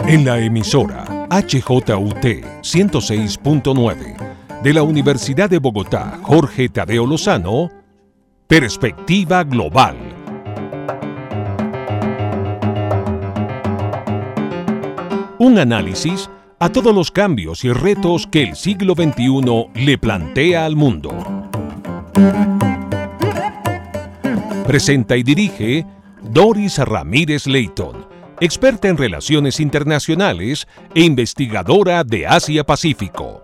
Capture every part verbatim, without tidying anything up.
En la emisora H J U T ciento seis punto nueve de la Universidad de Bogotá, Jorge Tadeo Lozano, Perspectiva Global. Un análisis a todos los cambios y retos que el siglo veintiuno le plantea al mundo. Presenta y dirige Doris Ramírez Leighton, experta en relaciones internacionales e investigadora de Asia-Pacífico.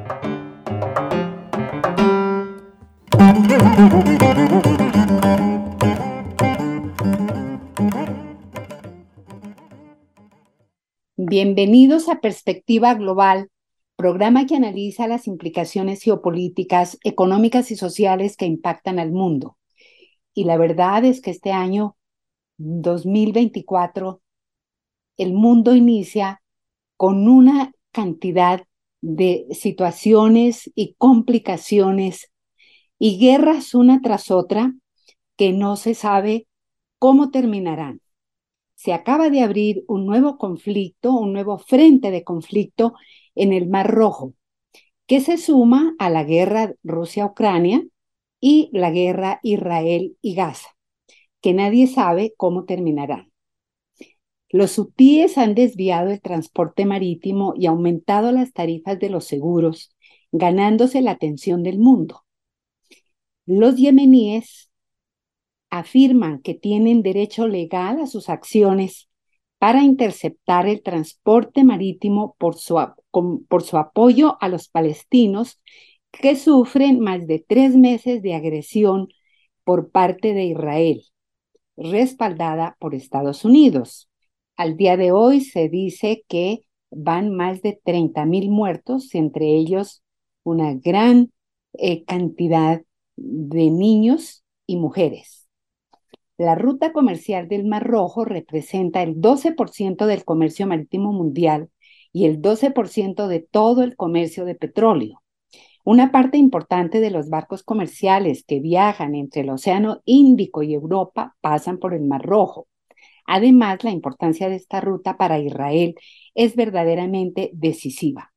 Bienvenidos a Perspectiva Global, programa que analiza las implicaciones geopolíticas, económicas y sociales que impactan al mundo. Y la verdad es que este año dos mil veinticuatro el mundo inicia con una cantidad de situaciones y complicaciones y guerras una tras otra que no se sabe cómo terminarán. Se acaba de abrir un nuevo conflicto, un nuevo frente de conflicto en el Mar Rojo, que se suma a la guerra Rusia-Ucrania y la guerra Israel y Gaza, que nadie sabe cómo terminarán. Los hutíes han desviado el transporte marítimo y aumentado las tarifas de los seguros, ganándose la atención del mundo. Los yemeníes afirman que tienen derecho legal a sus acciones para interceptar el transporte marítimo por su, por su apoyo a los palestinos que sufren más de tres meses de agresión por parte de Israel, respaldada por Estados Unidos. Al día de hoy se dice que van más de treinta mil muertos, entre ellos una gran eh, cantidad de niños y mujeres. La ruta comercial del Mar Rojo representa el doce por ciento del comercio marítimo mundial y el doce por ciento de todo el comercio de petróleo. Una parte importante de los barcos comerciales que viajan entre el Océano Índico y Europa pasan por el Mar Rojo. Además, la importancia de esta ruta para Israel es verdaderamente decisiva.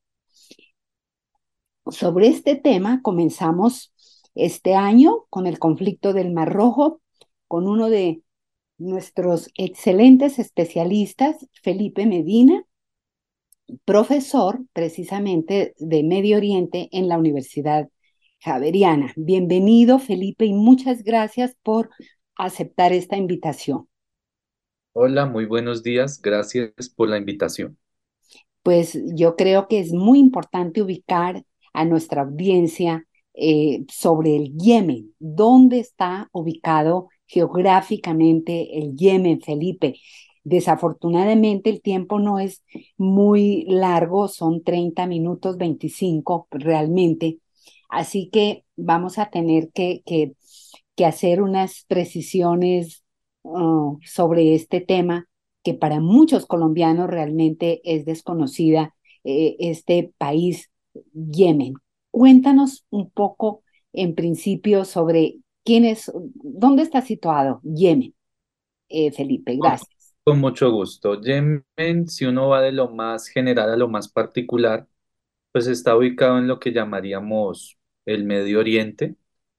Sobre este tema comenzamos este año con el conflicto del Mar Rojo, con uno de nuestros excelentes especialistas, Felipe Medina, profesor precisamente de Medio Oriente en la Universidad Javeriana. Bienvenido, Felipe, y muchas gracias por aceptar esta invitación. Hola, muy buenos días. Gracias por la invitación. Pues yo creo que es muy importante ubicar a nuestra audiencia eh, sobre el Yemen. ¿Dónde está ubicado geográficamente el Yemen, Felipe? Desafortunadamente el tiempo no es muy largo, son treinta minutos, veinticinco realmente. Así que vamos a tener que, que, que hacer unas precisiones uh, sobre este tema que para muchos colombianos realmente es desconocida, eh, este país, Yemen. Cuéntanos un poco en principio sobre quién es, dónde está situado Yemen, eh, Felipe. Con, Gracias. con mucho gusto. Yemen, si uno va de lo más general a lo más particular, pues está ubicado en lo que llamaríamos el Medio Oriente.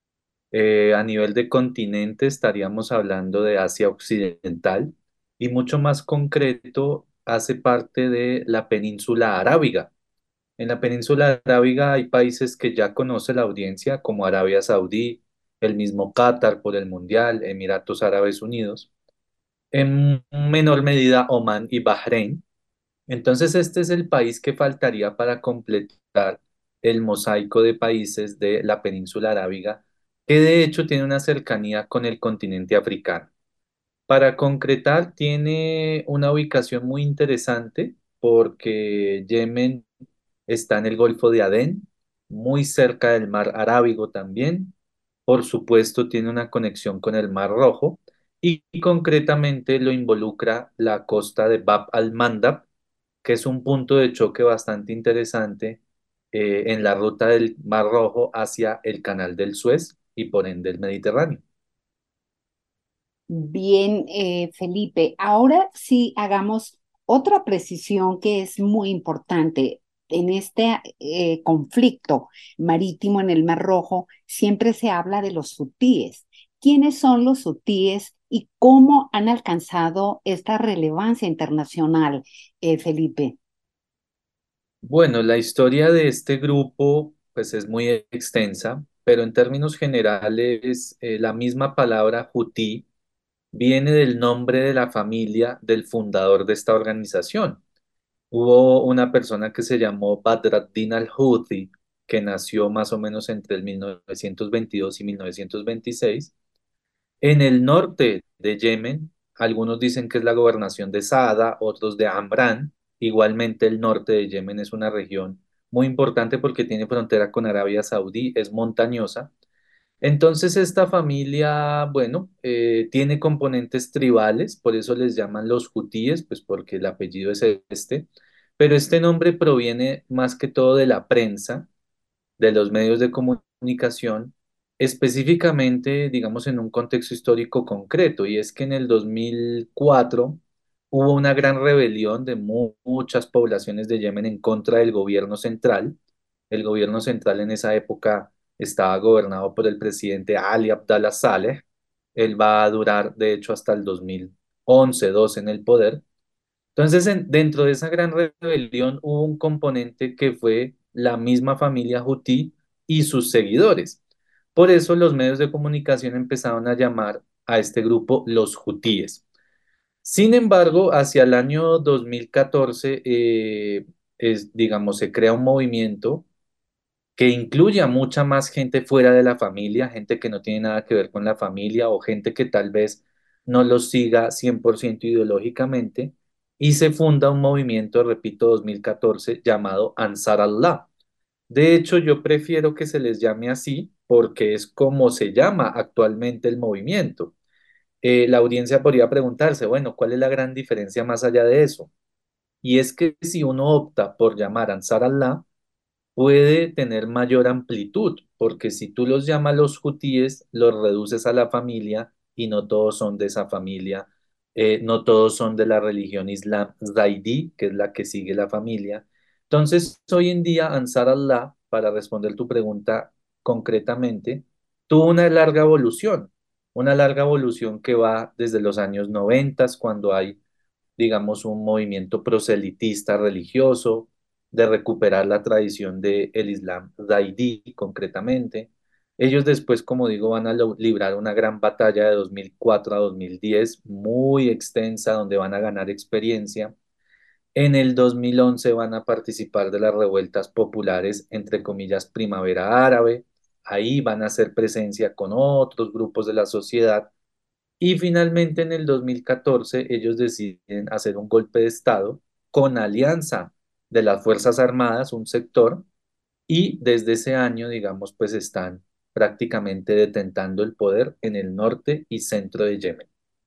Eh, a nivel de continente estaríamos hablando de Asia Occidental y mucho más concreto hace parte de la península arábiga. En la península arábiga hay países que ya conoce la audiencia, como Arabia Saudí, el mismo Qatar por el Mundial, Emiratos Árabes Unidos, en menor medida Omán y Bahrein. Entonces este es el país que faltaría para completar el mosaico de países de la península arábiga, que de hecho tiene una cercanía con el continente africano. Para concretar, tiene una ubicación muy interesante porque Yemen está en el Golfo de Adén, muy cerca del Mar Arábigo también. Por supuesto, tiene una conexión con el Mar Rojo y, y concretamente lo involucra la costa de Bab al-Mandab, que es un punto de choque bastante interesante eh, en la ruta del Mar Rojo hacia el Canal del Suez y por ende el Mediterráneo. Bien, eh, Felipe, ahora sí hagamos Otra precisión que es muy importante en este eh, conflicto marítimo en el Mar Rojo, siempre se habla de los hutíes. ¿Quiénes son los hutíes y cómo han alcanzado esta relevancia internacional, eh, Felipe? Bueno, la historia de este grupo pues es muy extensa, pero en términos generales eh, la misma palabra Hutí viene del nombre de la familia del fundador de esta organización. Hubo una persona que se llamó Badr ad-Din al-Houthi, que nació más o menos entre el mil novecientos veintidós y mil novecientos veintiséis, en el norte de Yemen. Algunos dicen que es la gobernación de Saada, otros de Amran. Igualmente el norte de Yemen es una región muy importante porque tiene frontera con Arabia Saudí, es montañosa. Entonces esta familia, bueno, eh, tiene componentes tribales, por eso les llaman los hutíes, pues porque el apellido es este, pero este nombre proviene más que todo de la prensa, de los medios de comunicación, específicamente, digamos, en un contexto histórico concreto, y es que en el dos mil cuatro hubo una gran rebelión de mu- muchas poblaciones de Yemen en contra del gobierno central. El gobierno central en esa época estaba gobernado por el presidente Ali Abdallah Saleh. Él va a durar, de hecho, hasta el dos mil once, doce en el poder. Entonces, en- dentro de esa gran rebelión hubo un componente que fue la misma familia Hutí y sus seguidores. Por eso los medios de comunicación empezaron a llamar a este grupo los Hutíes. Sin embargo, hacia el año dos mil catorce, eh, es, digamos, se crea un movimiento que incluye a mucha más gente fuera de la familia, gente que no tiene nada que ver con la familia o gente que tal vez no los siga cien por ciento ideológicamente, y se funda un movimiento, repito, dos mil catorce, llamado Ansar Allah. De hecho, yo prefiero que se les llame así porque es como se llama actualmente el movimiento. Eh, la audiencia podría preguntarse, bueno, ¿cuál es la gran diferencia más allá de eso? Y es que si uno opta por llamar Ansar Allah, puede tener mayor amplitud, porque si tú los llamas los hutíes, los reduces a la familia y no todos son de esa familia, eh, no todos son de la religión islam Zaidi, que es la que sigue la familia. Entonces, hoy en día, Ansar Allah, para responder tu pregunta concretamente, tuvo una larga evolución, una larga evolución que va desde los años noventa, cuando hay, digamos, un movimiento proselitista religioso, de recuperar la tradición del Islam Zaidí concretamente. Ellos después, como digo, van a lo- librar una gran batalla de dos mil cuatro a dos mil diez, muy extensa, donde van a ganar experiencia. En el dos mil once van a participar de las revueltas populares, entre comillas, Primavera Árabe. Ahí van a hacer presencia con otros grupos de la sociedad y finalmente en el dos mil catorce ellos deciden hacer un golpe de Estado con alianza de las Fuerzas Armadas, un sector, y desde ese año, digamos, pues están prácticamente detentando el poder en el norte y centro de Yemen.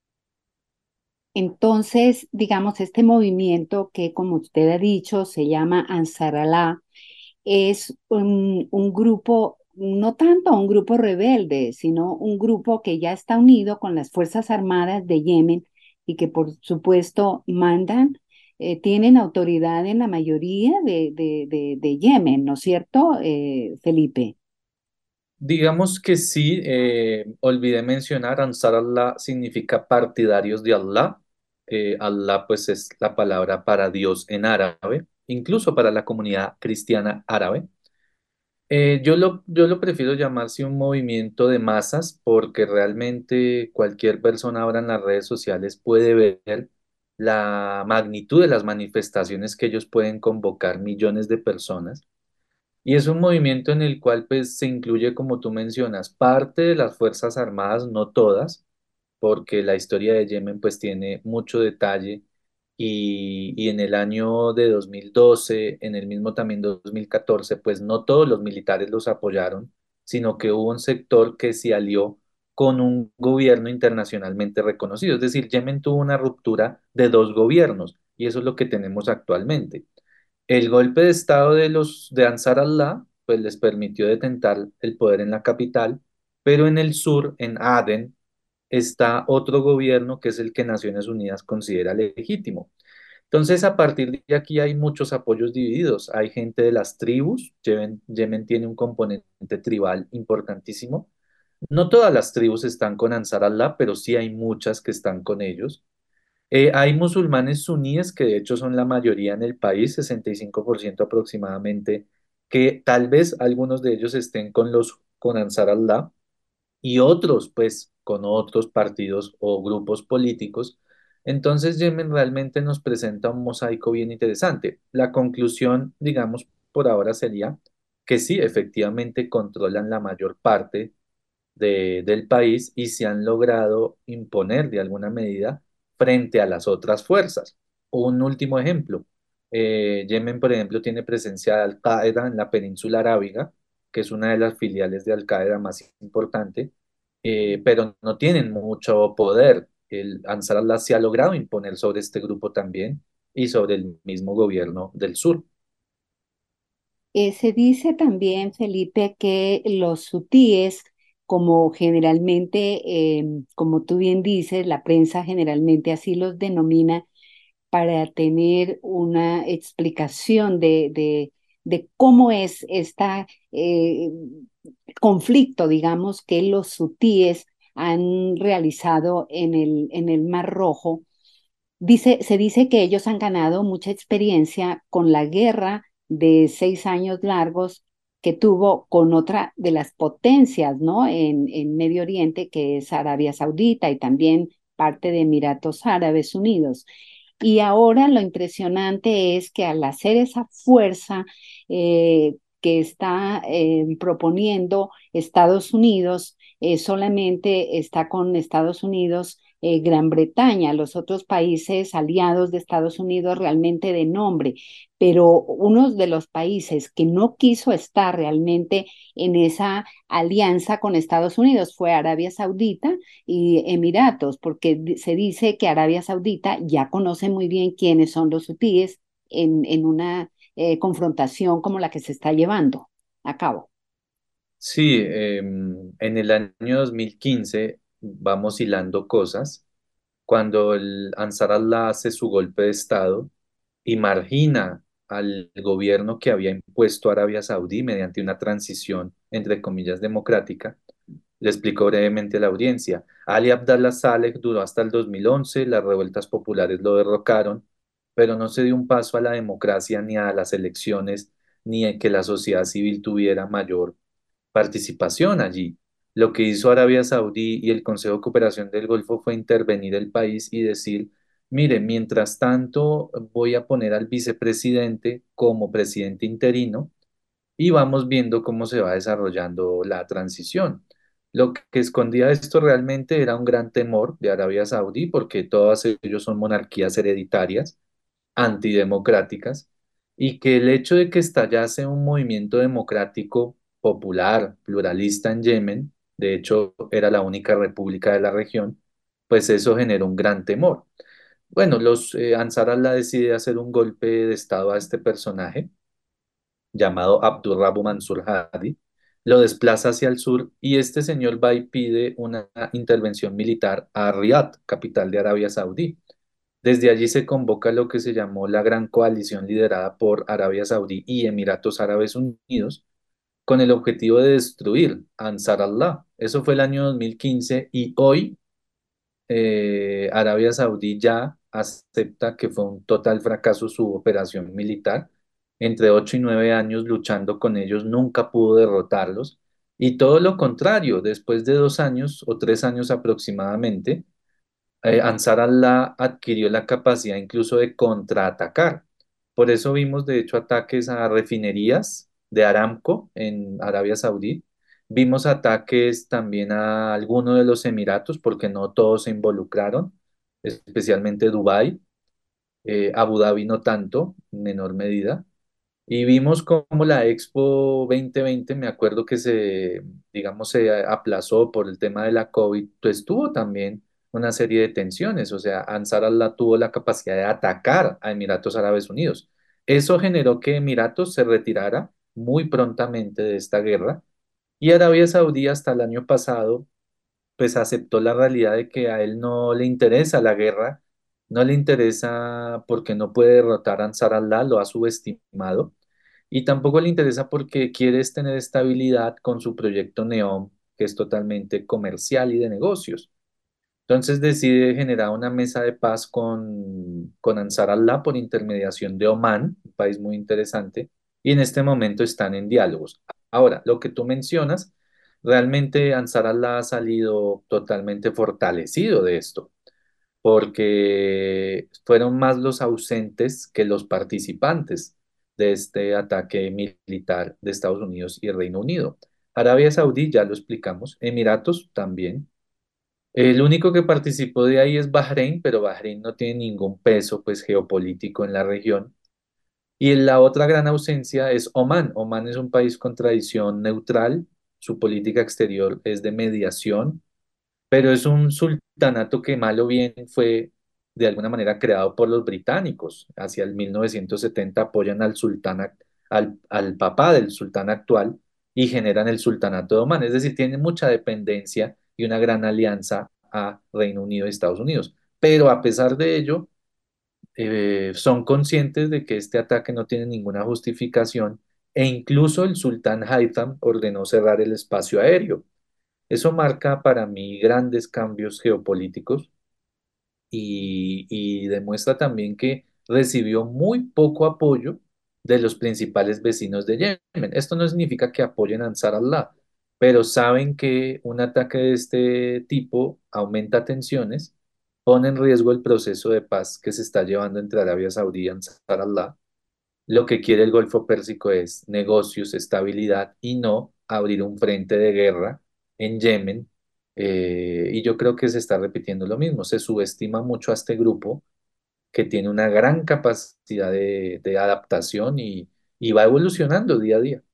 Entonces, digamos, este movimiento que, como usted ha dicho, se llama Ansar Allah, es un, un grupo, no tanto un grupo rebelde, sino un grupo que ya está unido con las Fuerzas Armadas de Yemen y que, por supuesto, mandan, eh, tienen autoridad en la mayoría de, de, de, de Yemen, ¿no es cierto, eh, Felipe? Digamos que sí, eh, olvidé mencionar, Ansar Allah significa partidarios de Allah. Eh, Allah pues es la palabra para Dios en árabe, incluso para la comunidad cristiana árabe. Eh, yo lo, yo lo prefiero llamarse un movimiento de masas porque realmente cualquier persona ahora en las redes sociales puede ver la magnitud de las manifestaciones que ellos pueden convocar millones de personas. Y es un movimiento en el cual pues se incluye, como tú mencionas, parte de las Fuerzas Armadas, no todas, porque la historia de Yemen pues tiene mucho detalle y, y en el año de dos mil doce, en el mismo también dos mil catorce, pues no todos los militares los apoyaron, sino que hubo un sector que se alió con un gobierno internacionalmente reconocido. Es decir, Yemen tuvo una ruptura de dos gobiernos y eso es lo que tenemos actualmente. El golpe de estado de los de Ansar Allah pues les permitió detentar el poder en la capital, pero en el sur, en Aden, está otro gobierno que es el que Naciones Unidas considera legítimo. Entonces, a partir de aquí hay muchos apoyos divididos. Hay gente de las tribus. Yemen, Yemen tiene un componente tribal importantísimo. No todas las tribus están con Ansar Allah, pero sí hay muchas que están con ellos. Eh, hay musulmanes suníes, que de hecho son la mayoría en el país, sesenta y cinco por ciento aproximadamente, que tal vez algunos de ellos estén con los con Ansar Allah y otros pues con otros partidos o grupos políticos. Entonces Yemen realmente nos presenta un mosaico bien interesante. La conclusión, digamos, por ahora sería que sí, efectivamente controlan la mayor parte de- del país y se han logrado imponer de alguna medida frente a las otras fuerzas. Un último ejemplo, eh, Yemen, por ejemplo, tiene presencia de Al-Qaeda en la península arábiga, que es una de las filiales de Al-Qaeda más importante, eh, pero no tienen mucho poder. El Ansar Allah se ha logrado imponer sobre este grupo también y sobre el mismo gobierno del sur. Eh, se dice también, Felipe, que los hutíes, como generalmente, eh, como tú bien dices, la prensa generalmente así los denomina, para tener una explicación de, de, de cómo es este conflicto, digamos, que los hutíes han realizado en el, en el Mar Rojo. Dice, se dice que ellos han ganado mucha experiencia con la guerra de seis años largos que tuvo con otra de las potencias, ¿no? En, en Medio Oriente, que es Arabia Saudita y también parte de Emiratos Árabes Unidos. Y ahora lo impresionante es que al hacer esa fuerza eh, que está eh, proponiendo Estados Unidos, eh, solamente está con Estados Unidos eh, Gran Bretaña, los otros países aliados de Estados Unidos realmente de nombre, pero uno de los países que no quiso estar realmente en esa alianza con Estados Unidos fue Arabia Saudita y Emiratos, porque di- se dice que Arabia Saudita ya conoce muy bien quiénes son los hutíes en, en una eh, confrontación como la que se está llevando a cabo. Sí, em, en el año dos mil quince vamos hilando cosas. Cuando el Ansar Allah hace su golpe de Estado y margina al gobierno que había impuesto Arabia Saudí mediante una transición, entre comillas, democrática, le explicó brevemente a la audiencia. Ali Abdallah Saleh duró hasta el dos mil once, las revueltas populares lo derrocaron, pero no se dio un paso a la democracia ni a las elecciones, ni en que la sociedad civil tuviera mayor participación allí. Lo que hizo Arabia Saudí y el Consejo de Cooperación del Golfo fue intervenir el país y decir, mire, mientras tanto voy a poner al vicepresidente como presidente interino y vamos viendo cómo se va desarrollando la transición. Lo que escondía esto realmente era un gran temor de Arabia Saudí porque todos ellos son monarquías hereditarias antidemocráticas y que el hecho de que estallase un movimiento democrático popular, pluralista en Yemen, de hecho era la única república de la región, pues eso generó un gran temor. Bueno, los eh, Ansar Allah decide hacer un golpe de estado a este personaje llamado Abdurrahman Mansur Hadi, lo desplaza hacia el sur y este señor va y pide una intervención militar a Riad, capital de Arabia Saudí. Desde allí se convoca lo que se llamó la Gran Coalición liderada por Arabia Saudí y Emiratos Árabes Unidos, con el objetivo de destruir Ansar Allah. Eso fue el año dos mil quince y hoy eh, Arabia Saudí ya acepta que fue un total fracaso su operación militar. Entre ocho y nueve años luchando con ellos, nunca pudo derrotarlos. Y todo lo contrario, después de dos años o tres años aproximadamente, eh, Ansar Allah adquirió la capacidad incluso de contraatacar. Por eso vimos, de hecho, ataques a refinerías de Aramco en Arabia Saudí. Vimos ataques también a algunos de los Emiratos, porque no todos se involucraron, especialmente Dubái, eh, Abu Dhabi no tanto, en menor medida. Y vimos cómo la Expo dos mil veinte, me acuerdo que se, digamos, se aplazó por el tema de la COVID, pues tuvo también una serie de tensiones, o sea, Ansar Allah tuvo la capacidad de atacar a Emiratos Árabes Unidos. Eso generó que Emiratos se retirara muy prontamente de esta guerra y Arabia Saudí hasta el año pasado pues aceptó la realidad de que a él no le interesa la guerra No le interesa porque no puede derrotar a Ansar Allah, lo ha subestimado. Y tampoco le interesa porque quiere es tener estabilidad con su proyecto NEOM, que es totalmente comercial y de negocios. Entonces decide generar una mesa de paz con, con Ansar Allah por intermediación de Omán, un país muy interesante, y en este momento están en diálogos. Ahora, lo que tú mencionas, realmente Ansar Allah ha salido totalmente fortalecido de esto, porque fueron más los ausentes que los participantes de este ataque militar de Estados Unidos y Reino Unido. Arabia Saudí, ya lo explicamos, Emiratos también. El único que participó de ahí es Bahrein, pero Bahrein no tiene ningún peso pues geopolítico en la región. Y la otra gran ausencia es Omán. Omán es un país con tradición neutral, su política exterior es de mediación, pero es un sultanato que mal o bien fue de alguna manera creado por los británicos. Hacia el mil novecientos setenta apoyan al sultán, ac- al, al papá del sultán actual y generan el sultanato de Omán. Es decir, tienen mucha dependencia y una gran alianza a Reino Unido y Estados Unidos. Pero a pesar de ello, eh, son conscientes de que este ataque no tiene ninguna justificación e incluso el sultán Haitham ordenó cerrar el espacio aéreo. Eso marca para mí grandes cambios geopolíticos y, y demuestra también que recibió muy poco apoyo de los principales vecinos de Yemen. Esto no significa que apoyen a Ansar Allah, pero saben que un ataque de este tipo aumenta tensiones, pone en riesgo el proceso de paz que se está llevando entre Arabia Saudí y Ansar Allah. Lo que quiere el Golfo Pérsico es negocios, estabilidad y no abrir un frente de guerra en Yemen. Eh, y yo creo que se está repitiendo lo mismo. Se subestima mucho a este grupo que tiene una gran capacidad de, de adaptación y, y va evolucionando día a día.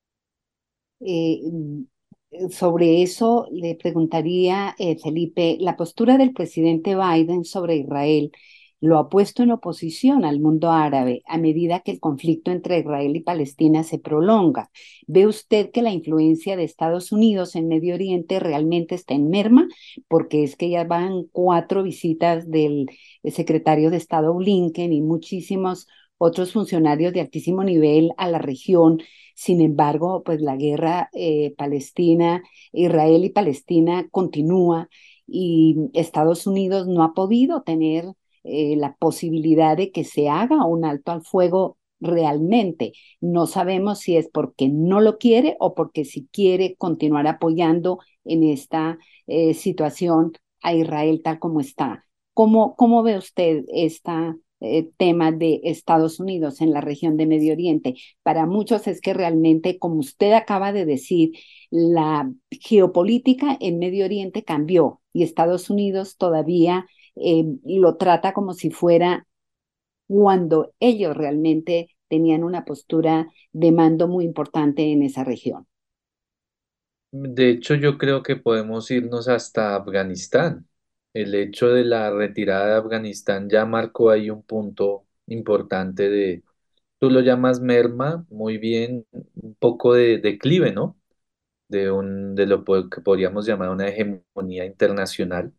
Eh, mm, eh, sobre eso le preguntaría, eh, Felipe, la postura del presidente Biden sobre Israel lo ha puesto en oposición al mundo árabe a medida que el conflicto entre Israel y Palestina se prolonga. ¿Ve usted que la influencia de Estados Unidos en Medio Oriente realmente está en merma? Porque es que ya van cuatro visitas del eh, secretario de Estado Blinken y muchísimos otros funcionarios de altísimo nivel a la región. Sin embargo, pues la guerra eh, Palestina, Israel y Palestina continúa y Estados Unidos no ha podido tener eh, la posibilidad de que se haga un alto al fuego realmente. No sabemos si es porque no lo quiere o porque si quiere continuar apoyando en esta eh, situación a Israel tal como está. ¿Cómo, cómo ve usted esta eh, tema de Estados Unidos en la región de Medio Oriente? Para muchos es que realmente, como usted acaba de decir, la geopolítica en Medio Oriente cambió y Estados Unidos todavía eh, lo trata como si fuera cuando ellos realmente tenían una postura de mando muy importante en esa región. De hecho, yo creo que podemos irnos hasta Afganistán. El hecho de la retirada de Afganistán ya marcó ahí un punto importante de, tú lo llamas merma, muy bien, un poco de declive, ¿no? De un, de lo po- que podríamos llamar una hegemonía internacional.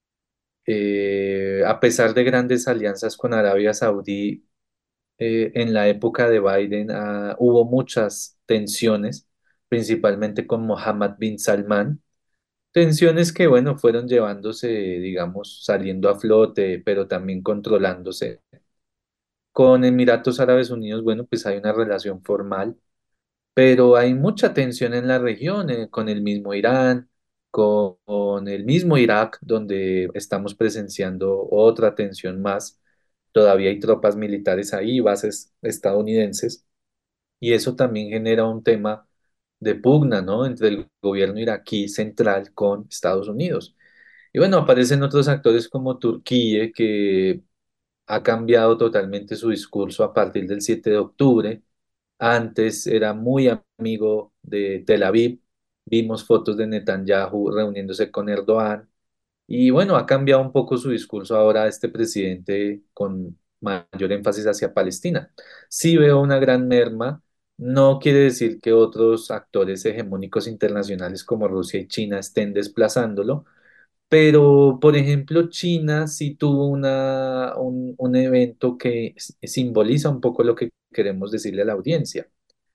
Eh, a pesar de grandes alianzas con Arabia Saudí, eh, en la época de Biden ah, hubo muchas tensiones, principalmente con Mohammed bin Salman. Tensiones que, bueno, fueron llevándose, digamos, saliendo a flote, pero también controlándose. Con Emiratos Árabes Unidos, bueno, pues hay una relación formal, pero hay mucha tensión en la región, eh, con el mismo Irán, con, con el mismo Irak, donde estamos presenciando otra tensión más. Todavía hay tropas militares ahí, bases estadounidenses, y eso también genera un tema de pugna, ¿no? Entre el gobierno iraquí central con Estados Unidos. Y bueno, aparecen otros actores como Turquía, que ha cambiado totalmente su discurso a partir del siete de octubre. Antes era muy amigo de Tel Aviv. Vimos fotos de Netanyahu reuniéndose con Erdogan. Y bueno, ha cambiado un poco su discurso ahora este presidente con mayor énfasis hacia Palestina. Sí veo una gran merma. No quiere decir que otros actores hegemónicos internacionales como Rusia y China estén desplazándolo, Pero, por ejemplo, China sí tuvo una, un, un evento que s- simboliza un poco lo que queremos decirle a la audiencia.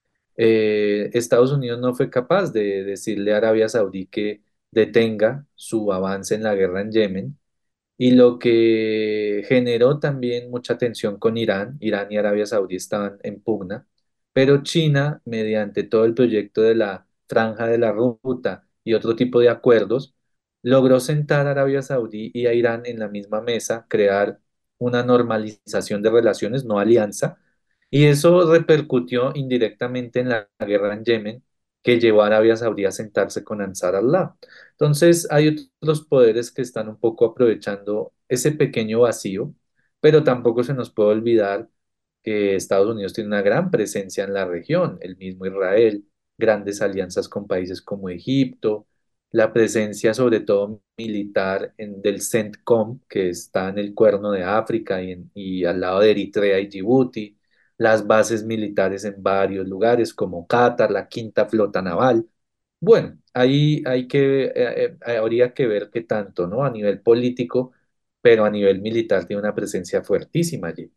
Eh, Estados Unidos no fue capaz de decirle a Arabia Saudí que detenga su avance en la guerra en Yemen, y lo que generó también mucha tensión con Irán. Irán y Arabia Saudí estaban en pugna, pero China, mediante todo el proyecto de la Franja de la Ruta y otro tipo de acuerdos, logró sentar a Arabia Saudí y a Irán en la misma mesa, crear una normalización de relaciones, no alianza, y eso repercutió indirectamente en la guerra en Yemen, que llevó a Arabia Saudí a sentarse con Ansar Allah. Entonces, hay otros poderes que están un poco aprovechando ese pequeño vacío, pero tampoco se nos puede olvidar que Estados Unidos tiene una gran presencia en la región, el mismo Israel, grandes alianzas con países como Egipto, la presencia sobre todo militar en, del CENTCOM, que está en el Cuerno de África y, en- y al lado de Eritrea y Djibouti, las bases militares en varios lugares como Qatar, la Quinta Flota Naval. Bueno, ahí hay que, eh, eh, habría que ver qué tanto, ¿no? A nivel político, pero a nivel militar tiene una presencia fuertísima allí.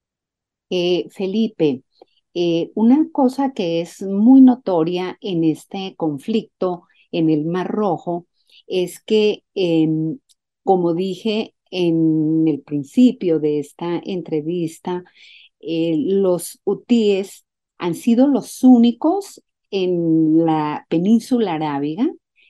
Eh, Felipe, eh, una cosa que es muy notoria en este conflicto en el Mar Rojo es que, em, como dije en el principio de esta entrevista, eh, los hutíes han sido los únicos en la península arábiga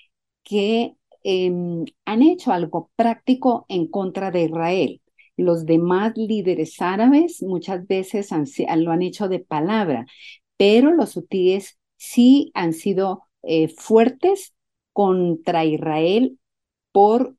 que eh, han hecho algo práctico en contra de Israel. Los demás líderes árabes muchas veces han, lo han hecho de palabra, pero los hutíes sí han sido eh, fuertes contra Israel por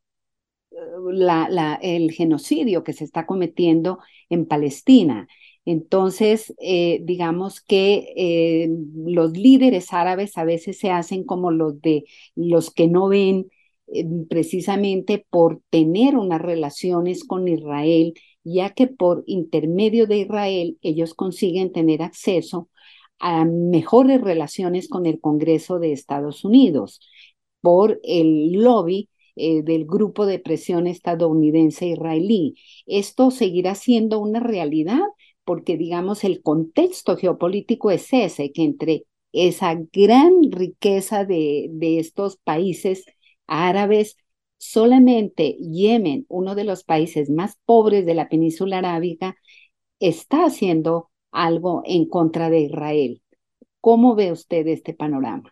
la, la, el genocidio que se está cometiendo en Palestina. Entonces, eh, digamos que eh, los líderes árabes a veces se hacen como los de los que no ven eh, precisamente por tener unas relaciones con Israel, ya que por intermedio de Israel ellos consiguen tener acceso a mejores relaciones con el Congreso de Estados Unidos por el lobby eh, del grupo de presión estadounidense-israelí. Esto seguirá siendo una realidad porque, digamos, el contexto geopolítico es ese, que entre esa gran riqueza de, de estos países árabes, solamente Yemen, uno de los países más pobres de la península arábiga, está haciendo algo en contra de Israel. ¿Cómo ve usted este panorama?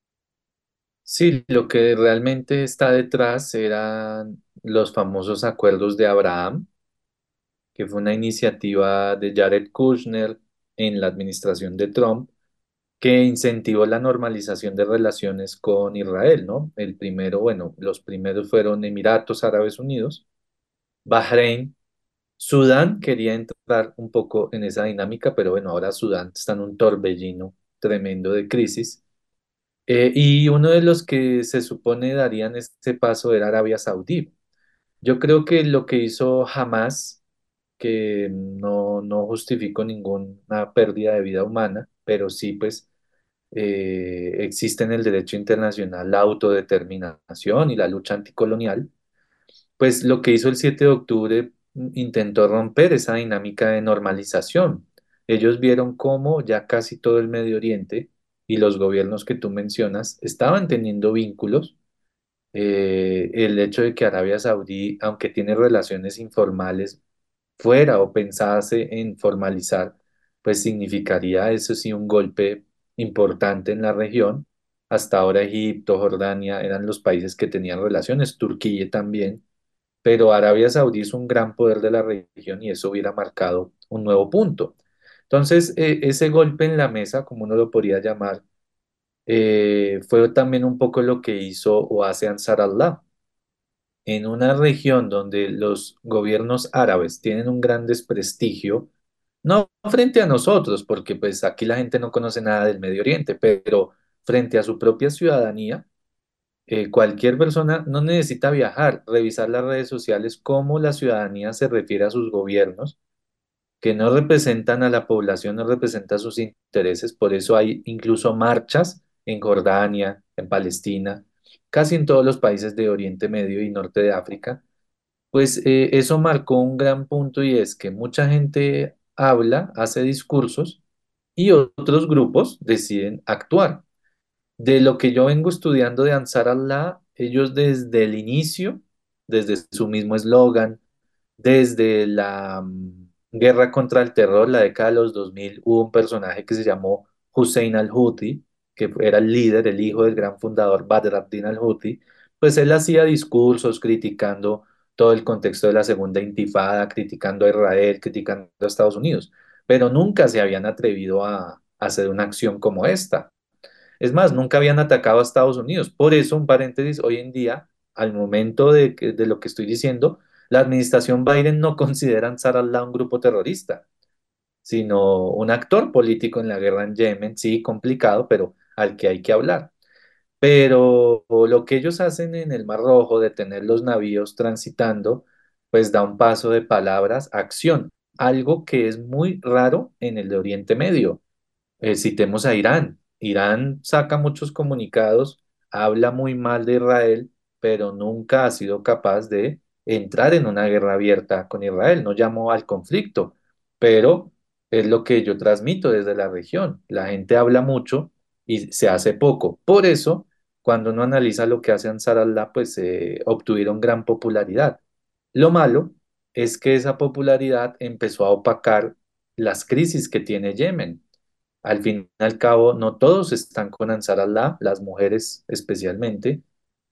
Sí, lo que realmente está detrás eran los famosos acuerdos de Abraham, que fue una iniciativa de Jared Kushner en la administración de Trump, que incentivó la normalización de relaciones con Israel, ¿no? El primero, bueno, los primeros fueron Emiratos Árabes Unidos, Bahrein, Sudán quería entrar un poco en esa dinámica, pero bueno, ahora Sudán está en un torbellino tremendo de crisis. Eh, y uno de los que se supone darían este paso era Arabia Saudí. Yo creo que lo que hizo Hamas, que no, no justificó ninguna pérdida de vida humana, pero sí, pues eh, existe en el derecho internacional la autodeterminación y la lucha anticolonial. Pues lo que hizo el siete de octubre, mm, intentó romper esa dinámica de normalización. Ellos vieron cómo ya casi todo el Medio Oriente y los gobiernos que tú mencionas estaban teniendo vínculos. Eh, el hecho de que Arabia Saudí, aunque tiene relaciones informales, fuera o pensase en formalizar, pues significaría eso sí un golpe importante en la región. Hasta ahora Egipto, Jordania eran los países que tenían relaciones, Turquía también, pero Arabia Saudí es un gran poder de la región y eso hubiera marcado un nuevo punto. Entonces, eh, ese golpe en la mesa, como uno lo podría llamar, eh, fue también un poco lo que hizo o hace Ansar Allah. En una región donde los gobiernos árabes tienen un gran desprestigio, no frente a nosotros, porque pues aquí la gente no conoce nada del Medio Oriente, pero frente a su propia ciudadanía, eh, cualquier persona no necesita viajar, revisar las redes sociales, cómo la ciudadanía se refiere a sus gobiernos, que no representan a la población, no representan sus intereses. Por eso hay incluso marchas en Jordania, en Palestina. casi en todos los países de Oriente Medio y Norte de África, pues eh, eso marcó un gran punto y es que mucha gente habla, hace discursos y otros grupos deciden actuar. De lo que yo vengo estudiando de Ansar Allah, ellos desde el inicio, desde su mismo eslogan, desde la mm, guerra contra el terror, la década de los dos mil, hubo un personaje que se llamó Hussein al-Houthi, que era el líder, el hijo del gran fundador Badr ad-Din al-Houthi. Pues él hacía discursos criticando todo el contexto de la Segunda Intifada, criticando a Israel, criticando a Estados Unidos, pero nunca se habían atrevido a, a hacer una acción como esta. Es más, nunca habían atacado a Estados Unidos. Por eso, un paréntesis, hoy en día, al momento de, que- de lo que estoy diciendo, la administración Biden no considera a Ansar Allah un grupo terrorista, sino un actor político en la guerra en Yemen, sí, complicado, pero al que hay que hablar. Pero lo que ellos hacen en el Mar Rojo, de tener los navíos transitando, pues da un paso de palabras a acción, algo que es muy raro en el de Oriente Medio. Eh, citemos a Irán. Irán saca muchos comunicados, habla muy mal de Israel, pero nunca ha sido capaz de entrar en una guerra abierta con Israel. No llamó al conflicto, pero es lo que yo transmito desde la región. La gente habla mucho y se hace poco. Por eso, cuando uno analiza lo que hace Ansar Allah, pues eh, obtuvieron gran popularidad. Lo malo es que esa popularidad empezó a opacar las crisis que tiene Yemen. Al fin y al cabo, no todos están con Ansar Allah, las mujeres especialmente.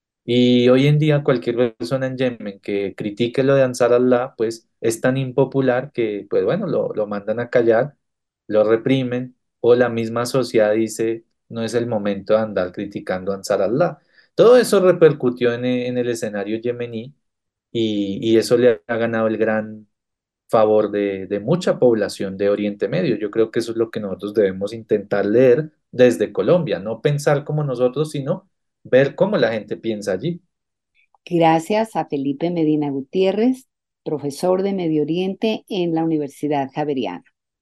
Y hoy en día cualquier persona en Yemen que critique lo de Ansar Allah, pues es tan impopular que, pues bueno, lo, lo mandan a callar, lo reprimen, o la misma sociedad dice, no es el momento de andar criticando a Ansar Allah. Todo eso repercutió en, en el escenario yemení y, y eso le ha ganado el gran favor de, de mucha población de Oriente Medio. Yo creo que eso es lo que nosotros debemos intentar leer desde Colombia, no pensar como nosotros, sino ver cómo la gente piensa allí. Gracias a Felipe Medina Gutiérrez, profesor de Medio Oriente en la Universidad Javeriana.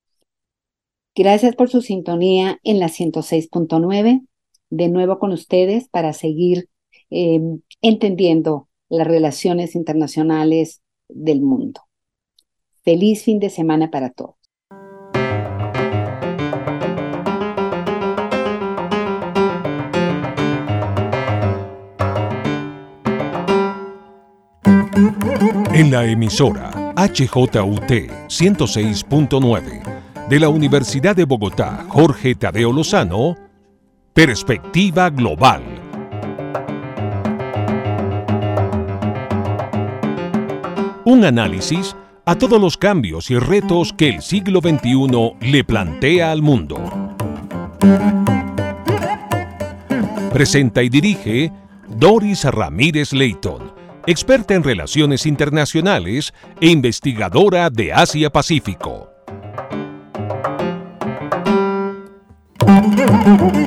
Gracias por su sintonía en la ciento seis punto nueve. De nuevo con ustedes para seguir eh, entendiendo las relaciones internacionales del mundo. Feliz fin de semana para todos. En la emisora H J U T ciento seis punto nueve de la Universidad de Bogotá, Jorge Tadeo Lozano, Perspectiva Global. Un análisis a todos los cambios y retos que el siglo veintiuno le plantea al mundo. Presenta y dirige Doris Ramírez Leighton, experta en relaciones internacionales e investigadora de Asia-Pacífico.